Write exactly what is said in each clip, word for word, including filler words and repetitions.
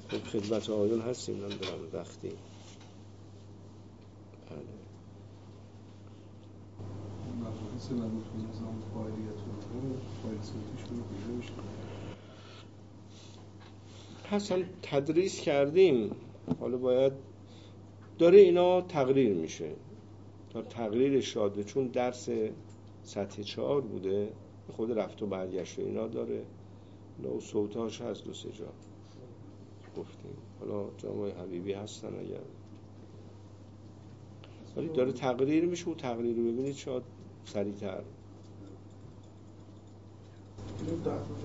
خب خدمت آقایون هستیم، نمیدونم وقتی مباحث مربوط به نظام فاعلیت رو فایل صوتیش رو کجا بشنیم؟ حسن تدریس کردیم، حالا باید داره اینا تقریر میشه تا تقریرش شاده، چون درس سطح چهار بوده خود رفت و برگشت اینا داره، نو صوتاش هست دو سه جا گفتیم. حالا جناب حبیبی هستن اگر ولی داره تقریر میشه و تقریر رو ببینید شاید سریع‌تر. این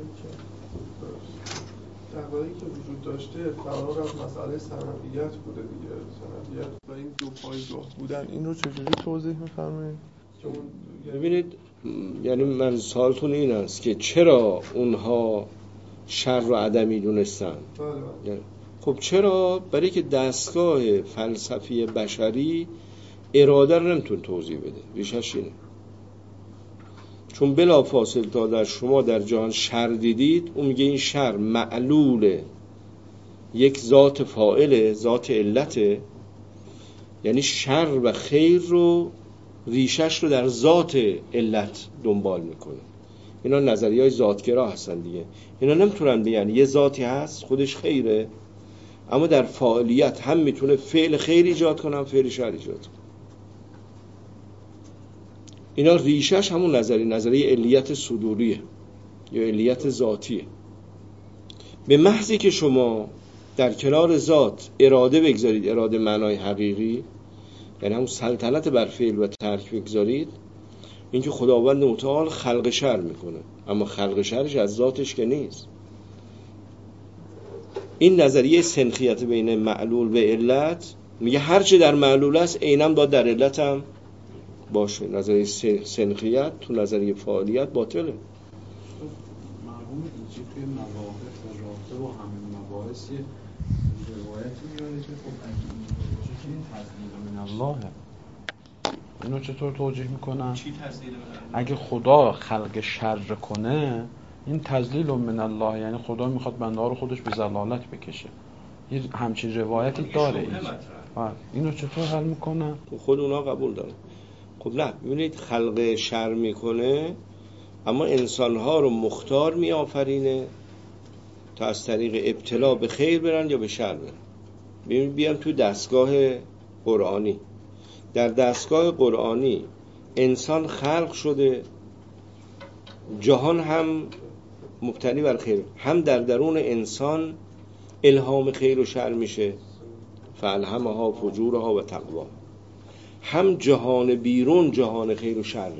تقریری که وجود داشته فرار از مسئله سندیت بوده دیگه. سندیت و این دو پایگاه بودن این رو چجوری توضیح می‌فرمایید؟ ببینید یعنی من سوالتون این است که چرا اونها شر رو عدمی دونستن؟ بله. خب چرا؟ برای که دستگاه فلسفی بشری اراده رو نمیتون توضیح بده، ریشش اینه. چون بلا فاصله تا در شما در جهان شر دیدید، اون میگه این شر معلوله، یک ذات فاعله، ذات علته، یعنی شر و خیر رو ریشش رو در ذات علت دنبال میکنه. اینا نظریه‌های ذاتگرا هستن دیگه. اینا نمیتونن بگن یه ذاتی هست خودش خیره، اما در فاعلیت هم میتونه فعل خیر ایجاد کنه هم فعل شر ایجاد کنه. اینا ریشش همون نظریه نظریه علیت صدوریه یا علیت ذاتیه. به محضی که شما در کنار ذات اراده بگذارید، اراده معنای حقیقی، یعنی همون سلطنت بر فعل و ترک بگذارید، اینکه خداوند متعال خلق شر میکنه، اما خلق شرش از ذاتش که نیست. این نظریه سنخیت بین معلول و علت میگه هرچه در معلول است عیناً باید در علت هم باشه. نظریه سنخیت تو نظریه فعالیت باطله. مرحوم اینجی توی مباحث و رابطه با همین مباحث یه روایتی میاره که خب اگه این باشه که این تزلیل من اللهه. اینو چطور توجیه میکنن؟ چی تزلیل من الله؟ اگه خدا خلق شر کنه این تزلیل من الله، یعنی خدا میخواد بنده ها رو خودش به ضلالت بکشه. یه همچین روایتی داره این. اینو چطور حل میکنن؟ خود اونا قبول دارن. خب نه، ببینید خلق شر میکنه اما انسانها رو مختار میآفرینه تا از طریق ابتلا به خیر برن یا به شر برن. ببینید بیام تو دستگاه قرآنی، در دستگاه قرآنی انسان خلق شده، جهان هم مبتنی بر خیر، هم در درون انسان الهام خیر و شر میشه، فالهمها فجورها و تقوا، هم جهان بیرون جهان خیر و شره.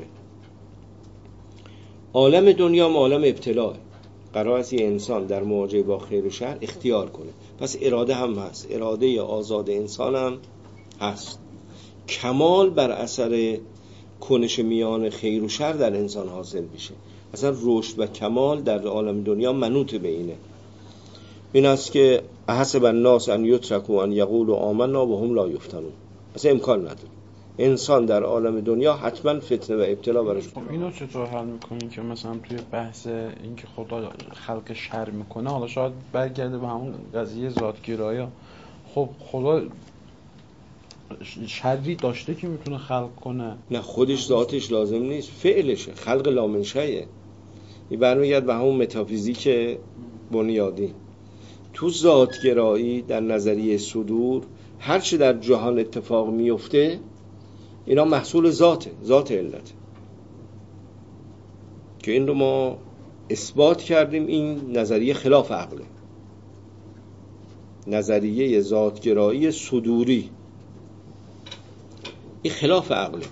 عالم دنیا هم عالم ابتلاه، قرار است یه انسان در مواجهه با خیر و شر اختیار کنه. پس اراده هم هست، اراده آزاد انسان هم هست. کمال بر اثر کنش میان خیر و شر در انسان حاصل میشه. اصلا رشد و کمال در عالم دنیا منوط به اینه. این است که احسب الناس ان یترکوا ان یقولوا آمنا و هم لا یفتنون. اصلا امکان نداره انسان در عالم دنیا حتما فتنه و ابتلا برش. خب اینو چطور حل میکنین که مثلا توی بحث این که خدا خلق شر میکنه، حالا شاید برگرده به همون قضیه ذاتگرایی، خب خدا شری داشته که میتونه خلق کنه؟ نه، خودش ذاتش لازم نیست، فعلشه، خلق لامنشأه. این برمیگرد به همون متافیزیک بنیادی. تو ذاتگرایی در نظریه صدور هر چه در جهان اتفاق میفته اینا محصول ذاته، ذات علت، که این رو ما اثبات کردیم. این نظریه خلاف عقله، نظریه ذاتگرایی صدوری این خلاف عقله.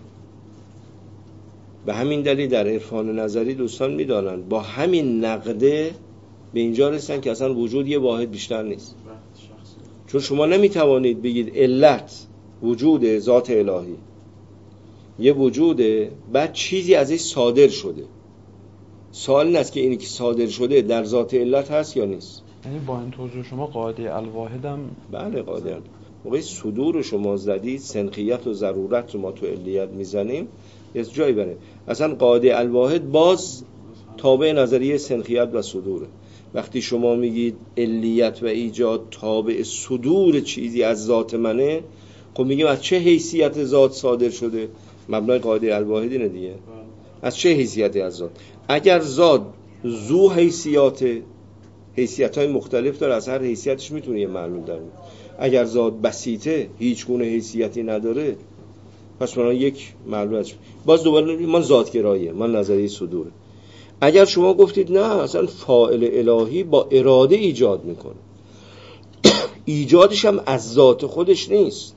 به همین دلیل در عرفان نظری دوستان میدانند با همین نقده به اینجا رسیدن که اصلا وجود یه واحد بیشتر نیست. چون شما نمیتوانید بگید علت وجود ذات الهی یه وجوده بعد چیزی ازش صادر شده. سوال این است که اینی که صادر شده در ذات علت هست یا نیست. یعنی با این توضیح شما قاعده الواحد هم بله قاعده موقعی صدور شما زدید سنخیت و ضرورت رو ما تو علیت میزنیم یه جایی بره. اصلا قاعده الواحد باز تابع نظریه سنخیت و صدوره. وقتی شما میگید علیت و ایجاد تابع صدور چیزی از ذات منه، خب میگیم از چه حیثیت ذات صادر شده؟ مبنای قاعده الواحد اینه دیگه. از چه حیثیتی از ذات؟ اگر ذات ذو حیثیات، حیثیت‌های مختلف داره، از هر حیثیتش میتونه یه معلول در بیاره. اگر ذات بسیطه، هیچ گونه حیثیتی نداره، پس من یک معلولش باز دوباره من ذات گراییه، من نظریه صدوره. اگر شما گفتید نه اصلا فاعل الهی با اراده ایجاد میکنه، ایجادش هم از ذات خودش نیست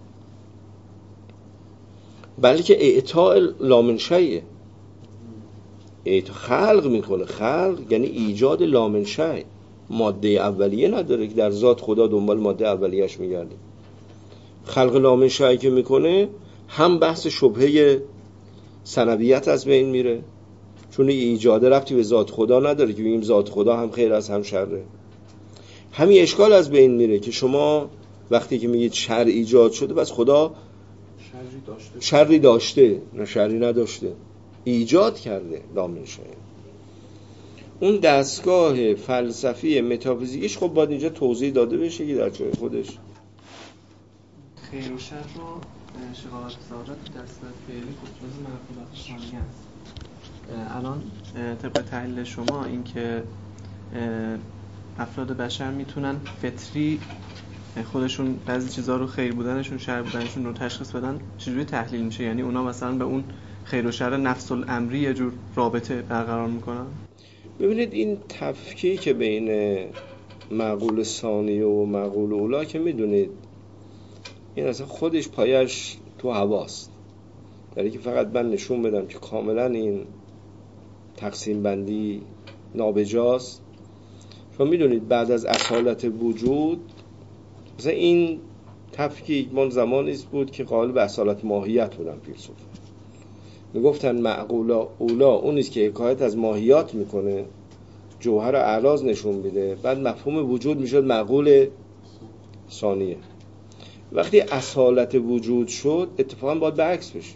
بلکه اعطاء لامنشیه، اعطاء خلق میکنه. خلق یعنی ایجاد لامنشی، ماده اولیه نداره که در ذات خدا دنبال ماده اولیه‌اش میگرده. خلق لامنشی که میکنه هم بحث شبهه ثنویت از بین میره، چون ایجاد ربطی به ذات خدا نداره که بگیم ذات خدا هم خیر از هم شره. همین اشکال از بین میره که شما وقتی که میگید شر ایجاد شده بس خدا شری داشته شری داشته، نه شری نداشته، ایجاد کرده لامنشی. اون دستگاه فلسفی متافیزیکیش خب باید اینجا توضیح داده بشه که در جای خودش. خیر و شر رو شقاوت سعادت دستگاه فعلی خود جز معقولات ثانیه است. الان طبق تحلیل شما این که افراد بشر میتونن فطری خودشون بعضی چیزا رو خیر بودنشون شر بودنشون رو تشخیص بدن، چجوری تحلیل میشه؟ یعنی اونا مثلا به اون خیر و شر نفس الامری یه جور رابطه برقرار میکنن؟ ببینید این تفکیک بین معقول ثانیه و معقول اولا که میدونید این اصلا خودش پایش تو هواست، برای که فقط من نشون بدم که کاملا این تقسیم بندی نابجاست. شما میدونید بعد از اصالت وجود مثلا این تفکیک من زمانی بود که قائل به اصالت ماهیت بودن فیلسوف، میگفتن معقول اولا اونیست که حکایت از ماهیات میکنه، جوهر اعراض نشون میده، بعد مفهوم وجود میشد معقول ثانیه. وقتی اصالت وجود شد اتفاقا باید برعکس بشه،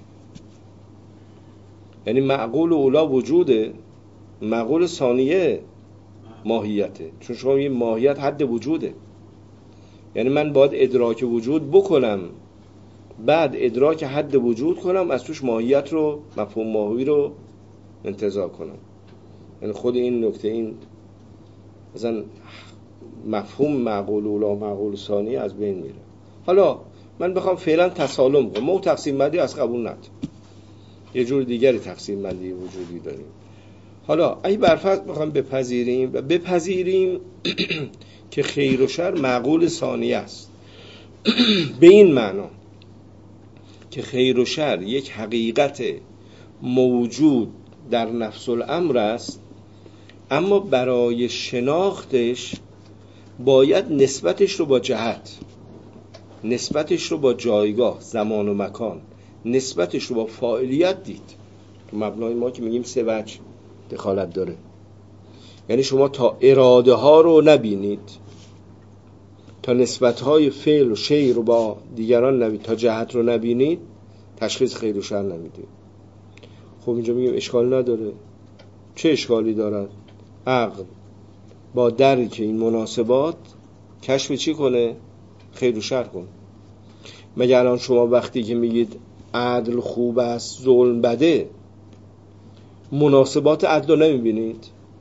یعنی معقول اولا وجوده، معقول ثانیه ماهیته، چون شما این ماهیت حد وجوده، یعنی من باید ادراک وجود بکنم، بعد ادراک حد وجود کنم، از توش ماهیت رو، مفهوم ماهی رو انتزاع کنم. یعنی خود این نکته، این مثلا مفهوم معقول اولا و معقول ثانیه از بین میره. حالا من بخوام فعلا تسالم کنم، ما تقسیم بندی از قبول نداریم، یه جور دیگری تقسیم بندی وجودی داریم. حالا اگه برفرض بخوام بپذیریم و بپذیریم که خیر و شر معقول ثانیه است به این معنا که خیر و شر یک حقیقت موجود در نفس الامر است، اما برای شناختش باید نسبتش رو با جهت، نسبتش رو با جایگاه، زمان و مکان، نسبتش رو با فاعلیت دید. تو مبنای ما که میگیم سه وجه دخالت داره، یعنی شما تا اراده ها رو نبینید، تا نسبت های فعل و شی رو با دیگران نبینید، تا جهت رو نبینید، تشخیص خیر و شر نمیدید. خب اینجا میگیم اشکال نداره. چه اشکالی دارد؟ عقل با درک این مناسبات کشف چی کنه؟ خیر و شر کنه. مگه الان شما وقتی که میگید عدل خوب است ظلم بده، مناسبات عدل رو نمیبینید؟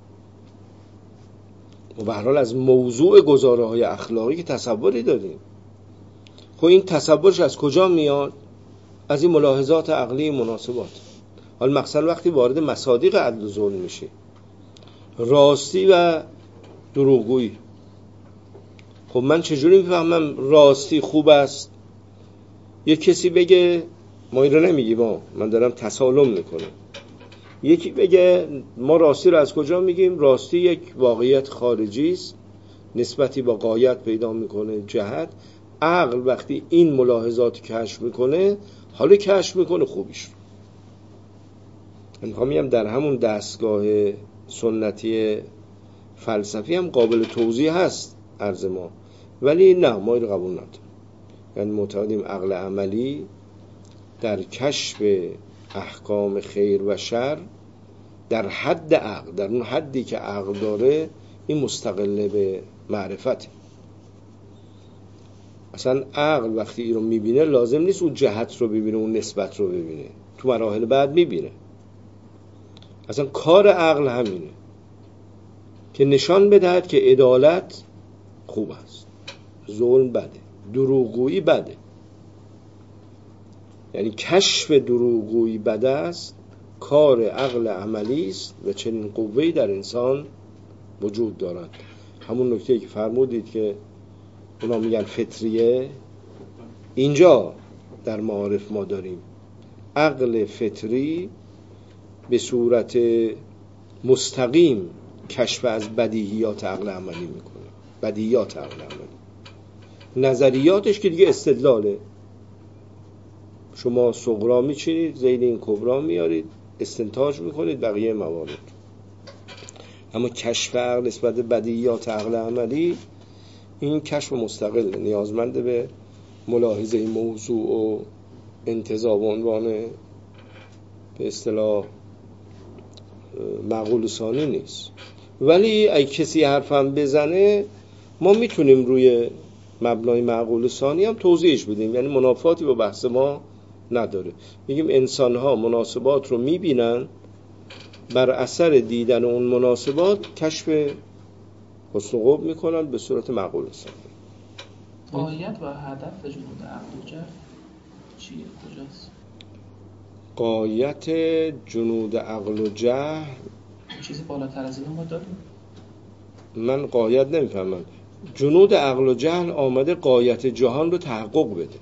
و به هر حال از موضوع گزاره های اخلاقی که تصوری داریم. خب این تصورش از کجا میاد؟ از این ملاحظات عقلی مناسبات. حالا مثلا وقتی وارد مصادیق عدل و ظلم میشه، راستی و دروغگویی، خب من چجوری میفهمم راستی خوب است؟ یک کسی بگه ما این رو نمیگیم، ما من دارم تسالم میکنم، یکی بگه ما راستی رو از کجا میگیم؟ راستی یک واقعیت خارجی است، نسبتی با غایت پیدا میکنه، جهت. عقل وقتی این ملاحظات کشف میکنه، حالا کشف میکنه خوبیش. من میگم در همون دستگاه سنتی فلسفی هم قابل توضیح هست عرض ما، ولی نه، ما این رو قبول نداریم. یعنی معتقدیم عقل عملی در کشف احکام خیر و شر در حد عقل، در اون حدی که عقل داره، این مستقل به معرفت. اصلا عقل وقتی این رو میبینه لازم نیست اون جهت رو ببینه، اون نسبت رو ببینه، تو مراحل بعد میبینه. اصلا کار عقل همینه که نشان بدهد که عدالت خوب است، ظلم بده، دروغگویی بده. یعنی کشف دروغگویی بده است، کار عقل عملی است و چنین قوه‌ای در انسان وجود دارد. همون نکته‌ای که فرمودید که اونا میگن فطریه، اینجا در معارف ما داریم عقل فطری به صورت مستقیم کشف از بدیهیات عقل عملی میکنه. بدیهیات عقل عملی، نظریاتش که دیگه استدلاله. شما صغرا میچینید، زید این کبرا میارید، استنتاج میکنید بقیه موارد. اما کشف عقل نسبت بدیهیات عقل عملی، این کشف مستقل نیازمند به ملاحظه موضوع و انتزاع و عنوان به اصطلاح معقول ثانی نیست. ولی اگه کسی حرفم بزنه ما میتونیم روی مبنای معقول ثانی هم توضیحش بدیم، یعنی منافاتی با بحث ما نداره. میگیم انسان‌ها مناسبات رو میبینن، بر اثر دیدن اون مناسبات کشف حسن قوب میکنن به صورت معقول ثانی. قایت و هدف جنود عقل و جهل چیه؟ کجاست؟ قایت جنود عقل و جهل چیزی بالاتر از این ما داریم؟ من قایت نمیفهمم. جنود عقل و جهل آمده قایت جهان رو تحقق بده.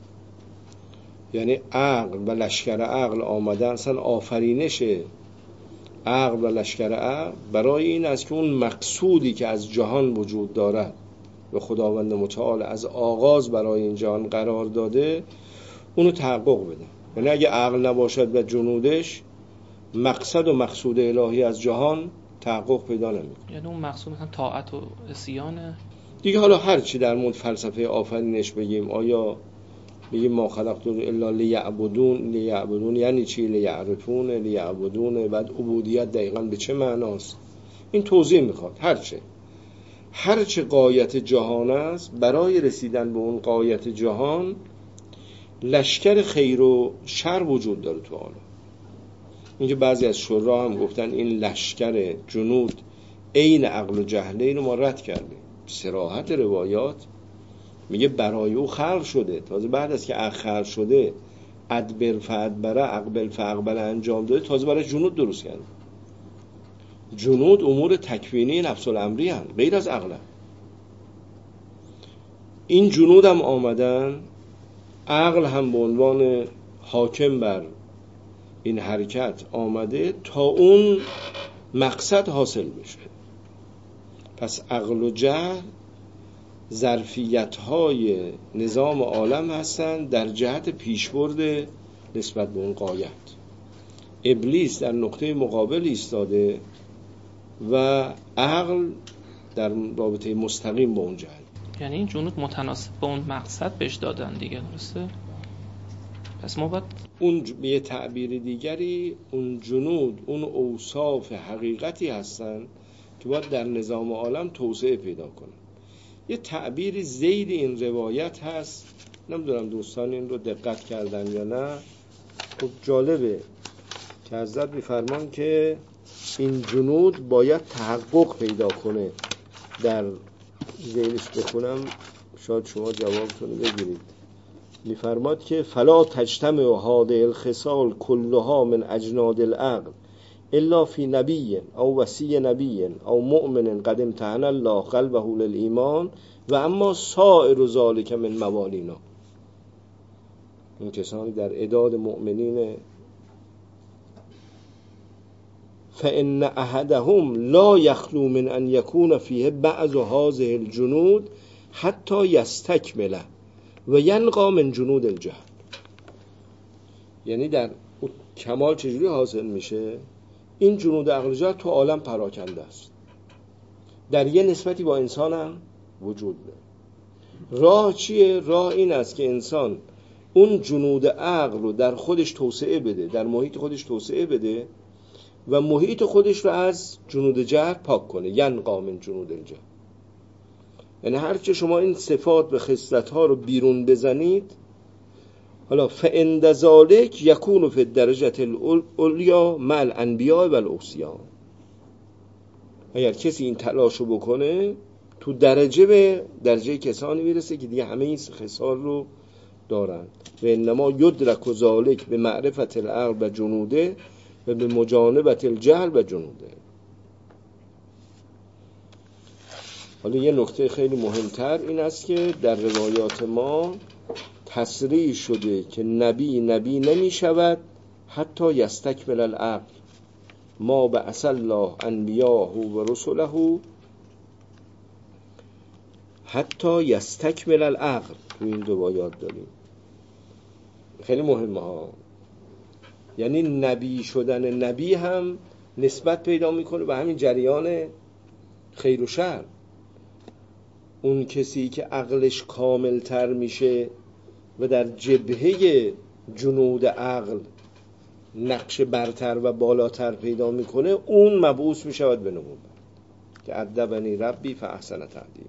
یعنی عقل و لشکر عقل آمدن، اصلا آفرینش عقل و لشکر عقل برای این است که اون مقصودی که از جهان وجود دارد و خداوند متعال از آغاز برای این جهان قرار داده اونو تحقق بده. یعنی اگه عقل نباشد و جنودش، مقصد و مقصود الهی از جهان تحقق پیدا نمی‌کنه. یعنی اون مقصود مثلا طاعت و عصیانه دیگه. حالا هر چی در مورد فلسفه آفرینش بگیم، آیا بگیم ما خلقت الا لیعبدون، لیعبدون یعنی چی؟ لیعرفون، لیعبدون، بعد عبودیت دقیقاً به چه معناست؟ این توضیح میخواد. هرچه هرچه قایت جهان است، برای رسیدن به اون قایت جهان لشکر خیر و شر وجود داره تو عالم. اینکه بعضی از شورا هم گفتن این لشکر جنود عین عقل و جهل، اینو ما رد کردیم. صراحت روایات میگه برای او خلق شده، تازه بعد از که عقل خلق شده ادبر فادبره اقبل فاقبل انجام داده، تازه برای جنود درست کرده. جنود امور تکوینی نفس الامری هستند، غیر از عقل. این جنود هم آمدن، عقل هم به عنوان حاکم بر این حرکت آمده تا اون مقصد حاصل بشه. پس عقل و جهل ظرفیت‌های نظام عالم هستند در جهت پیشبرد نسبت به اون قایت. ابلیس در نقطه مقابل ایستاده و عقل در رابطه مستقیم با اون جهل. یعنی این جنود متناسب با اون مقصد بهش دادن دیگه، درسته؟ پس ما باید اون به یه تعبیر دیگری اون جنود اون اوصاف حقیقتی هستن که باید در نظام عالم توسعه پیدا کنن. یه تعبیر زید این روایت هست، نمیدونم دوستان این رو دقت کردن یا نه. خب جالبه که حضرت میفرمان که این جنود باید تحقق پیدا کنه. در زیرش بخونم شاید شما جوابتون بگیرید. میفرماد که فلا تجتمع هذه الخصال كلها من اجناد العقل الا فی نبی او وصی نبی او مؤمن قد امتحن الله قلبه للایمان و اما سائر ذلک من موالینا. این کسانی در اعداد مؤمنین فإن أحدهم لا يخلو من أن يكون فيه بعض هذه الجنود حتى يستكمل و ینقا من جنود الجهل. یعنی در کمال چجوری حاصل میشه؟ این جنود عقل جهل تو عالم پراکنده است، در یه نسبتی با انسان هم وجود داره. راه چیه؟ راه این است که انسان اون جنود عقل رو در خودش توسعه بده، در محیط خودش توسعه بده و محیط خودش رو از جنود جهل پاک کنه. ینقا من جنود الجهل، یعنی هرچه شما این صفات و خصلت‌ها رو بیرون بزنید، حالا فعند ذالک یکون فی الدرجة العلیا مع الانبیاء و الاوصیاء، اگر کسی این تلاشو بکنه تو درجه به درجه کسانی میرسه که دیگه همه این خصال رو دارن. و انما یدرک ذالک به معرفت العقل و جنوده و به مجانبت الجهل و جنوده. حالا یه نکته خیلی مهمتر این است که در روایات ما تصریح شده که نبی نبی نمی شود حتی یستکمل العقل ما بعث الله انبیاءه و رسله حتی یستکمل العقل. تو این روایات داریم، خیلی مهمه ها. یعنی نبی شدن نبی هم نسبت پیدا میکنه به همین جریان خیر و شر. اون کسی که عقلش کاملتر میشه و در جبهه جنود عقل نقش برتر و بالاتر پیدا میکنه، اون مبعوث میشود به نبوت که ادبنی ربی فاحسن تأدیبی.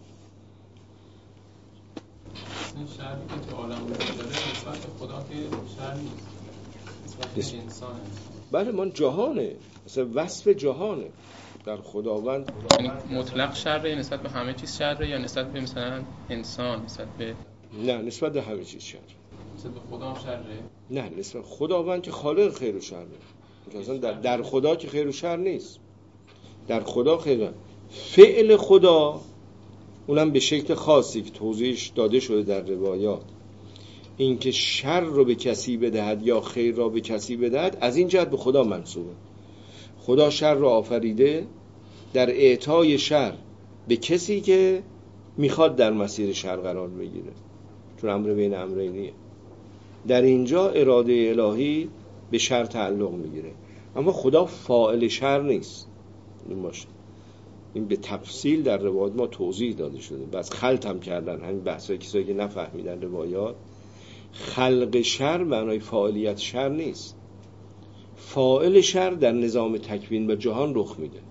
این شرعی که تو عالم وجود داره نسبت به خدا که شرع نیست، نسبت به انسان هست. بله، من جهانه، مثلا وصف جهانه در خداوند. یعنی مطلق شرعه نسبت به همه چیز شرعه، یا نسبت به مثلا انسان، نسبت به نه نسبت به همه چیز شرعه. نسبت به خدا هم شرعه؟ نه، نسبت خداوند که خالق خیر و شر نه. مثلا در, در خدا که خیر و شر نیست. در خدا خیر، فعل خدا اونم به شکل خاصی که توضیحش داده شده در روایات، این که شر رو به کسی بدهد یا خیر را به کسی بدهد، از این جهت به خدا منسوبه. خدا شر را آفریده در اعطای شر به کسی که میخواد در مسیر شر قرار بگیره، چون امر بین امرینیه. در اینجا اراده الهی به شر تعلق میگیره، اما خدا فاعل شر نیست. این باشه، این به تفصیل در روایات ما توضیح داده شده. بس خلط هم کردن همین بحثایی کسایی که نفهمیدن روایات. خلق شر معنای فاعلیت شر نیست. فاعل شر در نظام تکوین و جهان رخ میده.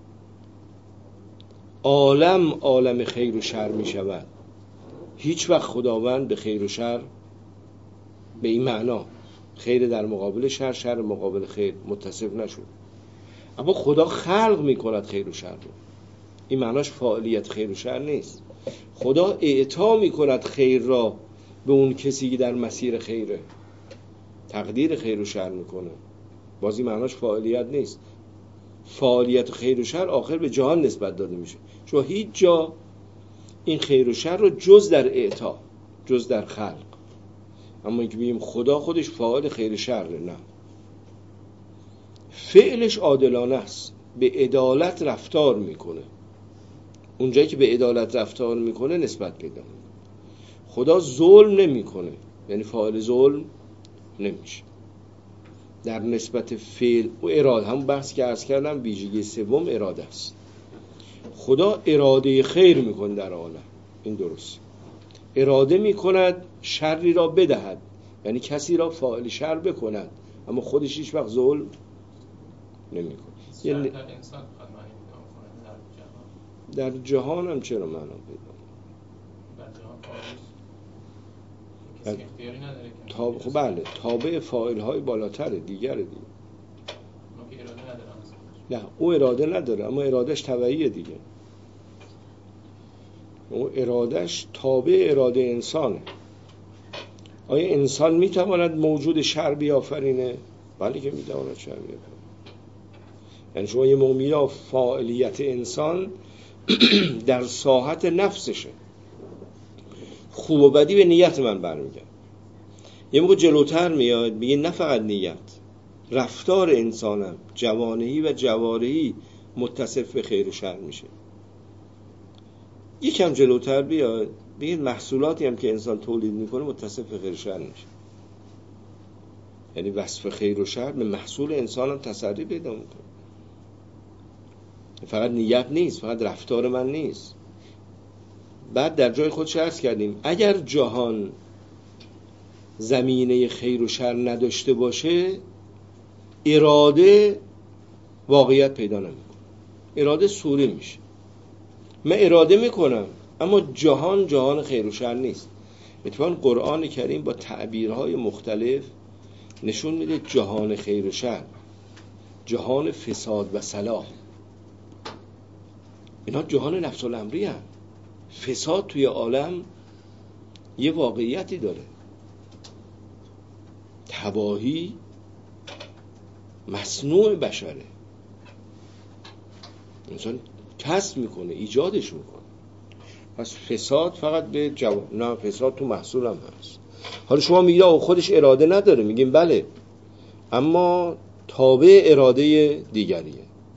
عالم عالم خیر و شر میشود. هیچ وقت خداوند به خیر و شر به این معنا خیر در مقابل شر، شر مقابل خیر متصف نشد. اما خدا خلق میکند خیر و شر رو. این معناش فاعلیت خیر و شر نیست. خدا اعطا میکند خیر را به اون کسی که در مسیر خیره، تقدیر خیر و شر میکنه. بازی معناش فاعلیت نیست. فاعلیت خیر و شر آخر به جهان نسبت داده میشه، چون هیچ جا این خیر و شر رو جز در اعطا، جز در خلق. اما اینکه بگیم خدا خودش فاعل خیر و شر، نه، فعلش عادلانه است، به عدالت رفتار میکنه. اونجایی که به عدالت رفتار میکنه نسبت پیدا میکنه. خدا ظلم نمیکنه، یعنی فاعل ظلم نمیشه. در نسبت فعل و اراده، هم بحث که عرض کردم ویژگی سوم اراده است. خدا اراده خیر میکنه در عالم، این درست. اراده میکند شری را بدهد، یعنی کسی را فاعل شر بکند، اما خودش هیچ وقت ظلم نمیکنه. یعنی در انسان در جهان هم چرا معنا پیدا در جهان اختیاری نداره که تا خب بله تابع فاعل های بالاتره، دیگره دیگه. اون که اراده نداره. نه، او اراده نداره، اما ارادهش تبعیه دیگه. او ارادهش تابع اراده انسانه. آیا انسان میتواند موجود شر بیافرینه؟ بله که میتواند شر بیافرینه. یعنی شما یه موقع فاعلیت انسان در ساحت نفسشه. خوب و بدی به نیت من برمیگرد. یه موقع جلوتر میاد میگه نه فقط نیت، رفتار انسانم جوانهی و جوارحی متصف به خیر و شر میشه. یکم جلوتر بیاد بگه محصولاتی هم که انسان تولید میکنه متصف به خیر و شر میشه. یعنی وصف خیر و شر به محصول انسان هم تسری پیدا میکنه. فقط نیت نیست، فقط رفتار من نیست. بعد در جای خودش عرض کردیم اگر جهان زمینه خیر و شر نداشته باشه، اراده واقعیت پیدا نمیکنه، اراده صوری میشه. من اراده میکنم اما جهان جهان خیر و شر نیست. اتفاقاً قرآن کریم با تعبیرهای مختلف نشون میده جهان خیر و شر، جهان فساد و صلاح، اینا جهان نفس الامری هست. فساد توی عالم یه واقعیتی داره، تباهی مصنوع بشره، انسان کسب میکنه، ایجادش میکنه. پس فساد فقط به جواب، نه، فساد تو محصول هم هست. حالا شما میگید آقا خودش اراده نداره، میگیم بله، اما تابع اراده دیگریه.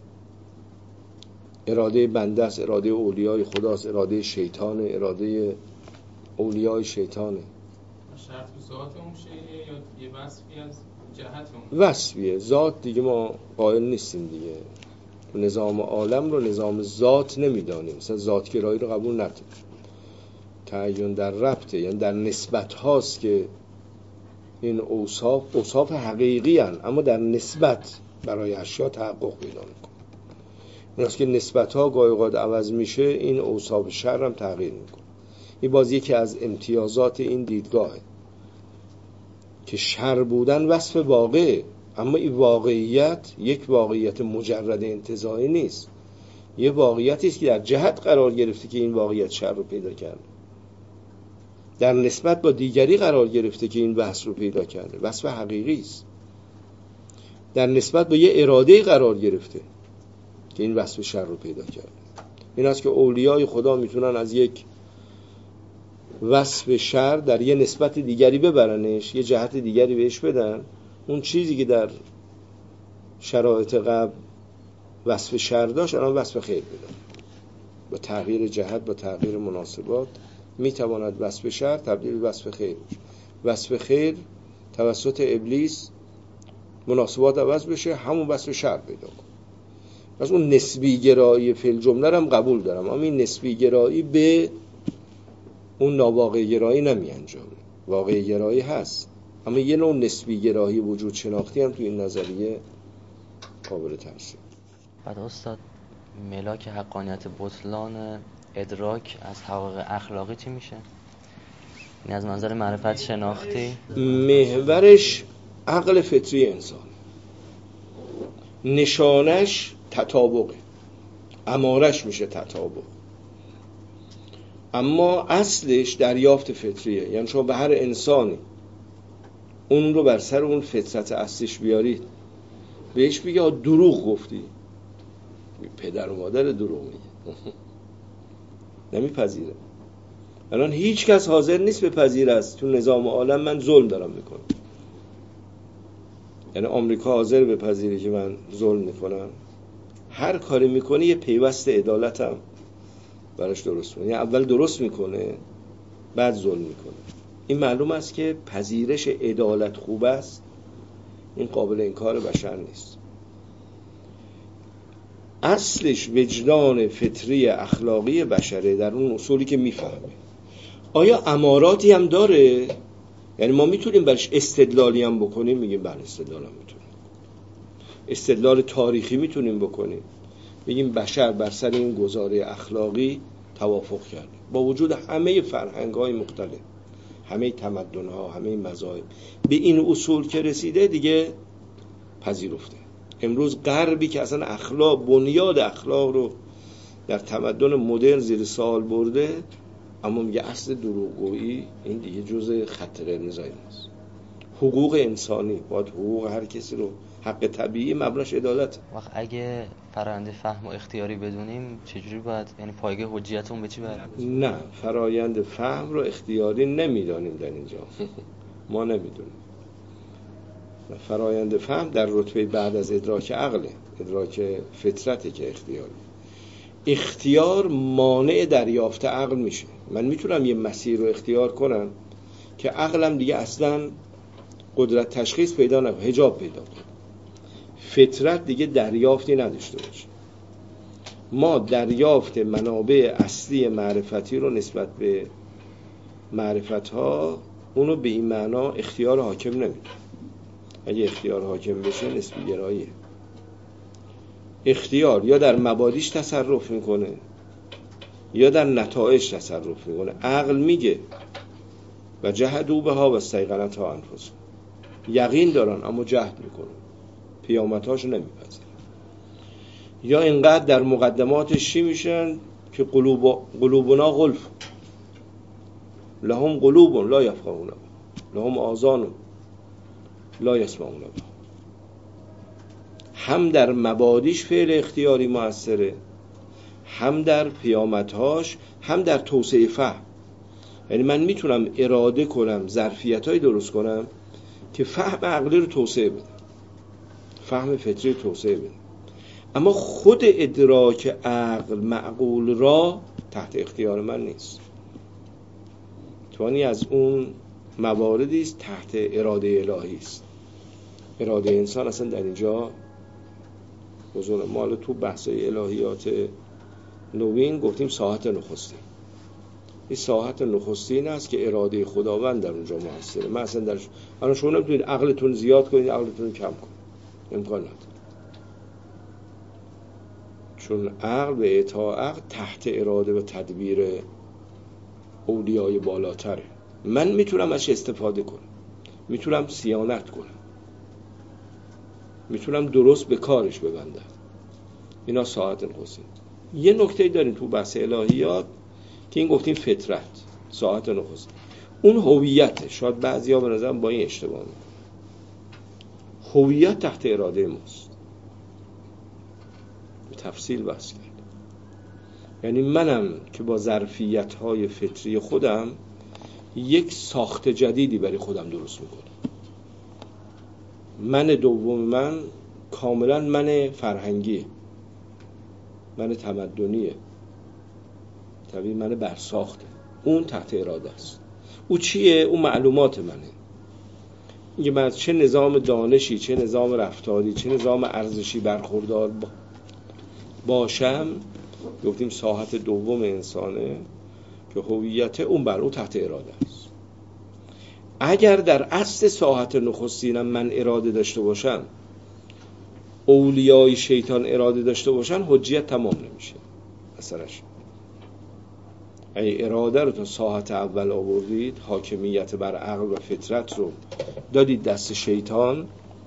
اراده بنده است، اراده اولیای خداست، اراده شیطانه، اراده اولیای شیطانه. شرط و ذات اون شیء یا یه وصفی از جهت اون؟ وصفیه، ذات دیگه ما قائل نیستیم دیگه. نظام عالم رو نظام ذات نمیدانیم، مثلا ذاتگرایی رو قبول نداریم. تعین در ربطه، یعنی در نسبت هاست که این اوصاف اوصاف حقیقی هن، اما در نسبت برای اشیا تحقق پیدا میکنه. این است که نسبت ها گاهی اوقات عوض میشه، این اوصاف شر هم تغییر میکنه. این باز یکی از امتیازات این دیدگاهه که شر بودن وصف واقعه، اما این واقعیت یک واقعیت مجرد انتزاعی نیست، یه واقعیتی است که در جهت قرار گرفته که این واقعیت شر رو پیدا کرده، در نسبت با دیگری قرار گرفته که این وصف رو پیدا کرده، وصف حقیقی است. در نسبت با یه اراده قرار گرفته که این وصف شر رو پیدا کرده. این است که اولیای خدا میتونن از یک وصف شر در یه نسبت دیگری ببرنش، یه جهت دیگری بهش بدن، اون چیزی که در شرایط قبل وصف شر داشت الان وصف خیر بدن. با تغییر جهت، با تغییر مناسبات میتواند وصف شر تبدیل به وصف خیر بشه. وصف خیر توسط ابلیس مناسبات عوض بشه، همون وصف شر پیدا کنه. پس اون نسبی گرایی فی الجمله هم قبول دارم، اما این نسبی گرایی به اون ناواقع گرایی نمی انجامه. واقع گرایی هست، اما یه نوع نسبی گرایی وجود شناختی هم تو این نظریه قابل ترسیم. بعد استاد ملاک حقانیت بطلان ادراک از حقایق اخلاقی چی میشه؟ این از منظر معرفت شناختی محورش عقل فطری انسان، نشانش تطابقه، امارش میشه تطابق، اما اصلش دریافت فطریه. یعنی شما به هر انسانی اون رو بر سر اون فطرت اصلش بیارید، بهش بگه دروغ گفتی، پدر و مادر دروغ میگه، نمیپذیره. الان هیچ کس حاضر نیست بپذیره است تو نظام عالم من ظلم دارم میکنم. یعنی آمریکا حاضر بپذیره که من ظلم میکنم؟ هر کاری میکنه یه پیوست عدالتم براش درست کنه، یعنی اول درست میکنه بعد ظلم میکنه. این معلوم است که پذیرش عدالت خوب است، این قابل انکار بشر نیست. اصلش وجدان فطری اخلاقی بشره در اون اصولی که میفهمه. آیا اماراتی هم داره؟ یعنی ما میتونیم برش استدلالی هم بکنیم؟ میگیم بله استدلال هم میتونیم. استدلال تاریخی میتونیم بکنیم، بگیم بشر بر سر این گزاره اخلاقی توافق کرده با وجود همه فرهنگ‌های مختلف، همه تمدن‌ها، همه مذاهب، به این اصول که رسیده دیگه پذیرفته. امروز غربی که اصلا اخلاق، بنیاد اخلاق رو در تمدن مدرن زیر سوال برده، اما میگه اصل دروغگویی این دیگه جزء خط قرمزای ماست. حقوق انسانی، باید حقوق هر کسی رو، حق طبیعی مبناش عدالت. وقت اگه فرآیند فهم و اختیاری بدونیم چجوری باید، یعنی پایگاه حجیتون به چی باید؟ نه، فرآیند فهم رو اختیاری نمیدانیم در اینجا. ما نمیدونیم. فرآیند فهم در رتبه بعد از ادراک عقله، ادراک فطرته که اختیاری. اختیار مانع دریافت عقل میشه. من میتونم یه مسیر رو اختیار کنم که عقلم دیگه اصلا قدرت تشخیص پیدا نکنه، حجاب پیدا کنه، فطرت دیگه دریافتی نداشته باشه. ما دریافت منابع اصلی معرفتی رو نسبت به معرفت‌ها، اونو به این معنا اختیار حاکم نمیده. اگه اختیار حاکم بشه نسبی گراییه. اختیار یا در مبادیش تصرف میکنه یا در نتایج تصرف میکنه. عقل میگه و جهدوا بها و استیقنتها انفسهم، یقین دارن اما جهد میکنن، پیامدهاش نمیپذیرن. یا اینقدر در مقدماتش چی میشن که قلوب قلوبنا غلف، لهم قلوب لا یفقهون بها، لهم آذان لا یسمعون بها. هم در مبادیش فعل اختیاری موثره، هم در پیامدهاش، هم در توسعه فهم. یعنی من میتونم اراده کنم ظرفیتایی درست کنم که فهم عقلی رو توسعه بده، فهم فطری رو توسعه بده، اما خود ادراک عقل معقول را تحت اختیار من نیست. توانی از اون مواردی است تحت اراده الهی است. اراده انسان اصلا در اینجا بزرگ. ما حالا تو بحثای الهیات نوین گفتیم ساحت نخستین. این ساحت نخستین است که اراده خداوند در اونجا موثره. من اصلا در الان شما نمیتونید عقلتون زیاد کنید، عقلتون کم کنید، امکان نداره. چون عقل به اطاع عقل تحت اراده و تدبیر اولیای بالاتره. من میتونم ازش استفاده کنم، میتونم صیانت کنم، میتونم درست به کارش ببندم. اینا ساعت نخستین. یه نکته داریم تو بحث الهیات که این گفتیم فطرت، ساعت نخستین، اون هویته. شاید بعضیا به نظرم با این اشتباه میکنن. هویت تحت اراده ماست. به تفصیل بحث کرد. یعنی منم که با ظرفیت‌های فطری خودم یک ساخت جدیدی برای خودم درست میکنم. من دوم من کاملا من فرهنگیه، من تمدنیه، طبیعی من برساخته. اون تحت اراده است. او چیه؟ اون معلومات منه. اینکه من چه نظام دانشی، چه نظام رفتاری، چه نظام ارزشی برخوردار باشم، گفتیم ساحت دوم انسانه که هویت اون بر او تحت اراده است. اگر در اصل ساحت نخستینم من اراده داشته باشم، اولیای شیطان اراده داشته باشن، حجیت تمام نمیشه اثرش. اگه اراده رو تا ساحت اول آوردید، حاکمیت بر عقل و فطرت رو دادید دست شیطان،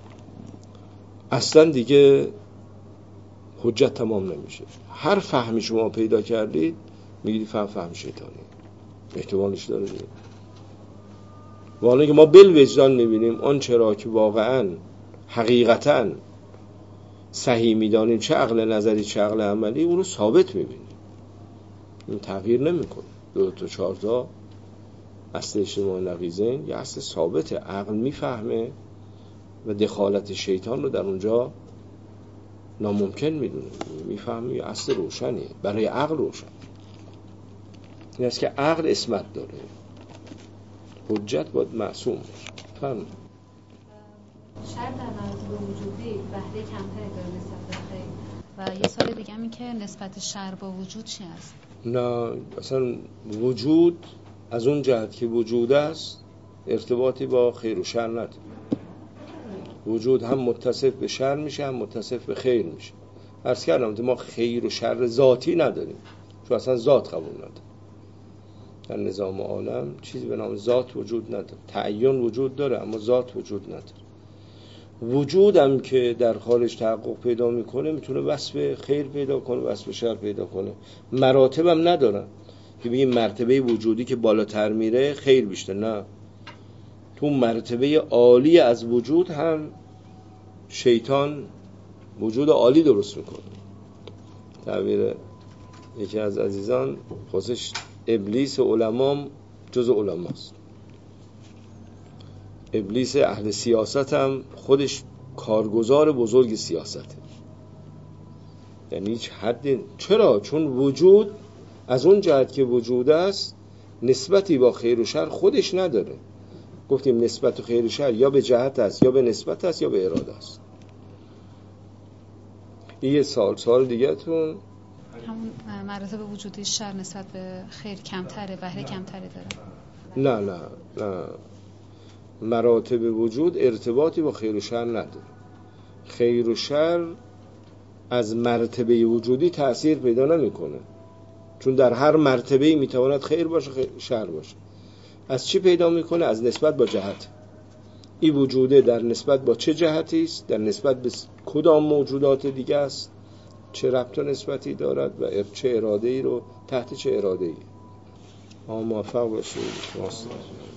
اصلا دیگه حجت تمام نمیشه. هر فهمی شما پیدا کردید میگید فهم فهم شیطانی، احتمالش داره دیگه. والا که ما بالوجدان میبینیم آن چرا که واقعا حقیقتا صحیح میدانیم، چه عقل نظری چه عقل عملی، اون رو ثابت میبینیم، این تغییر نمیکنه. دو تا چهار تا اصل اجتماع نقیضین یا اصل ثابت، عقل میفهمه و دخالت شیطان رو در اونجا ناممکن میدونه، میفهمه یا اصل روشنیه، برای عقل روشن. این است که عقل اسمت داره، حجت باید معصوم فهم. شر در مراتب وجودی بهره کمتری داره نسبت به خیر. و یه سوال دیگه هم این که نسبت شر با وجود چی هست؟ نه اصلا وجود از اون جهت که وجود است ارتباطی با خیر و شر نداره. وجود هم متصف به شر میشه، هم متصف به خیر میشه. عرض کردم ما خیر و شر ذاتی نداریم، چون اصلا ذات قبول نداره. در نظام عالم چیزی به نام ذات وجود نداره. تعین وجود داره اما ذات وجود نداره. وجودم که در خارج تحقق پیدا میکنه میتونه وصف خیر پیدا کنه، وصف شر پیدا کنه. مراتبم ندارن که بگیم مرتبه وجودی که بالاتر میره خیر بیشتر، نه. تو مرتبه عالی از وجود هم شیطان وجود عالی درست میکنه. تعبیر یکی از عزیزان خودش ابلیس علمام جز علماست. ابلیس اهل سیاست هم خودش کارگزار بزرگ سیاسته. یعنی هیچ حدی. چرا؟ چون وجود از اون جهت که وجود است نسبتی با خیر و شر خودش نداره. گفتیم نسبت خیر و شر یا به جهت است یا به نسبت است یا به اراده است. یه سال سال دیگه تون همون مراتب وجودی شر نسبت به خیر کمتره، بهره کمتری داره. نه نه نه مراتب وجود ارتباطی با خیر و شر نداره. خیر و شر از مرتبه وجودی تأثیر پیدا نمیکنه، چون در هر مرتبه‌ای میتواند خیر باشه شر باشه. از چی پیدا میکنه؟ از نسبت با جهت. این وجوده در نسبت با چه جهتی است، در نسبت به کدام موجودات دیگه است، چه ربط و نسبتی دارد و چه اراده‌ای رو تحت چه اراده‌ای. موفق باشید.